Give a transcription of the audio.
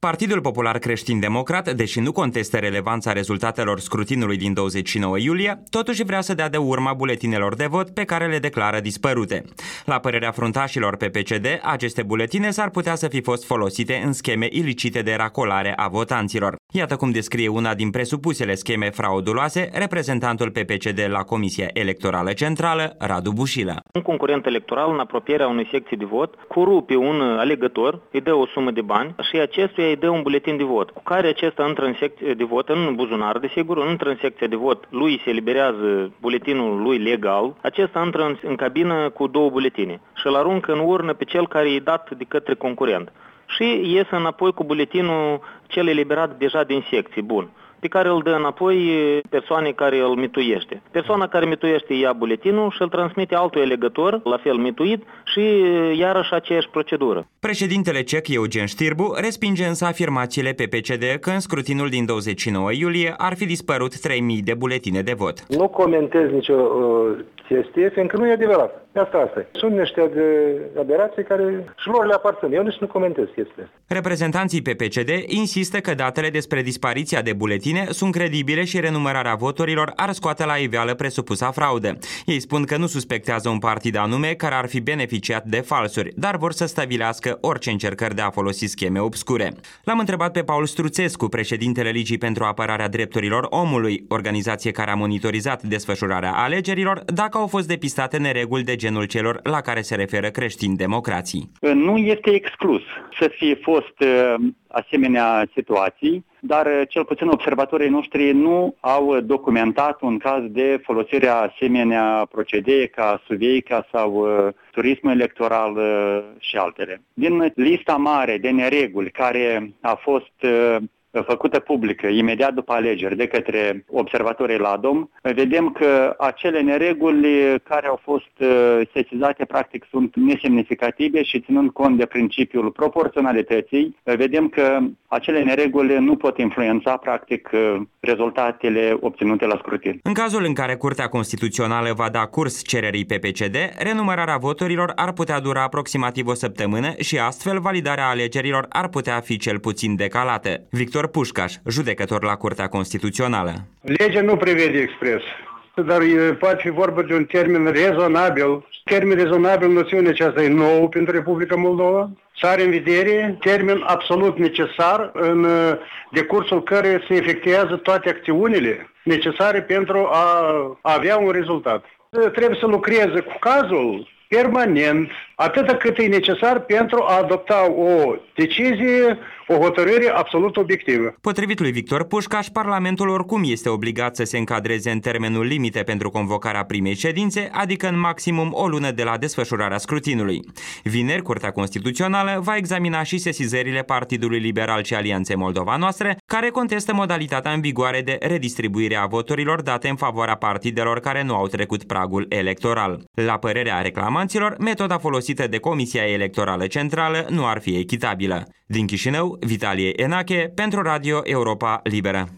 Partidul Popular Creștin-Democrat, deși nu contestă relevanța rezultatelor scrutinului din 29 iulie, totuși vrea să dea de urma buletinelor de vot pe care le declară dispărute. La părerea fruntașilor PPCD, aceste buletine s-ar putea să fi fost folosite în scheme ilicite de racolare a votanților. Iată cum descrie una din presupusele scheme frauduloase reprezentantul PPCD la Comisia Electorală Centrală, Radu Bușilă. Un concurent electoral, în apropierea unei secții de vot, corupe un alegător, îi dă o sumă de bani și acestuia îi dă un buletin de vot, cu care acesta intră în secție de vot, în buzunar, desigur, intră în secția de vot, lui se eliberează buletinul lui legal, acesta intră în cabină cu două buletine și îl aruncă în urnă pe cel care i-a dat de către concurent. Și iese înapoi cu buletinul cel eliberat deja din secție, bun, pe care îl dă înapoi persoanei care îl mituiește. Persoana care mituiește ia buletinul și îl transmite altui alegător, la fel mituit, și iarăși aceeași procedură. Președintele cec Eugen Știrbu respinge însă afirmațiile PPCD că în scrutinul din 29 iulie ar fi dispărut 3.000 de buletine de vot. Nu comentez nicio chestie, fiindcă nu e adevărat. Asta e. Sunt niște aberații care și lor le aparțin. Eu nici nu comentez chestia. Reprezentanții PPCD insistă că datele despre dispariția de buletine sunt credibile și renumărarea voturilor ar scoate la iveală presupusa fraudă. Ei spun că nu suspectează un partid anume care ar fi beneficiat de falsuri, dar vor să stabilească orice încercări de a folosi scheme obscure. L-am întrebat pe Paul Struțescu, președintele Ligii pentru Apărarea Drepturilor Omului, organizație care a monitorizat desfășurarea alegerilor, dacă au fost depistate nereguli de genul celor la care se referă creștini-democrații. Nu este exclus să fie fost asemenea situații, dar cel puțin observatorii noștri nu au documentat un caz de folosire a asemenea procedee ca Suveica sau turismul electoral și altele. Din lista mare de nereguli care a fost făcută publică imediat după alegeri de către observatorii LADOM, vedem că acele nereguli care au fost sesizate practic sunt nesemnificative și ținând cont de principiul proporționalității, vedem că acele nereguli nu pot influența practic rezultatele obținute la scrutin. În cazul în care Curtea Constituțională va da curs cererii PPCD, renumărarea voturilor ar putea dura aproximativ o săptămână și astfel validarea alegerilor ar putea fi cel puțin decalată. Victor Pușcaș, judecător la Curtea Constituțională. Legea nu prevede expres, dar poate fi vorba de un termen rezonabil. Termen rezonabil, noțiunea aceasta e nouă pentru Republica Moldova. Să are în vedere termen absolut necesar în decursul care se efectuează toate acțiunile necesare pentru a avea un rezultat. Trebuie să lucreze cu cazul permanent, atât cât e necesar pentru a adopta o decizie, o hotărâre absolut obiectivă. Potrivit lui Victor Pușcaș, Parlamentul oricum este obligat să se încadreze în termenul limite pentru convocarea primei ședințe, adică în maximum o lună de la desfășurarea scrutinului. Vineri, Curtea Constituțională va examina și sesizările Partidului Liberal și Alianței Moldova Noastră, care contestă modalitatea în vigoare de redistribuire a voturilor date în favoarea partidelor care nu au trecut pragul electoral. La părerea reclamanților, metoda folosită de Comisia Electorală Centrală nu ar fi echitabilă. Din Chișinău, Vitalie Enache, pentru Radio Europa Liberă.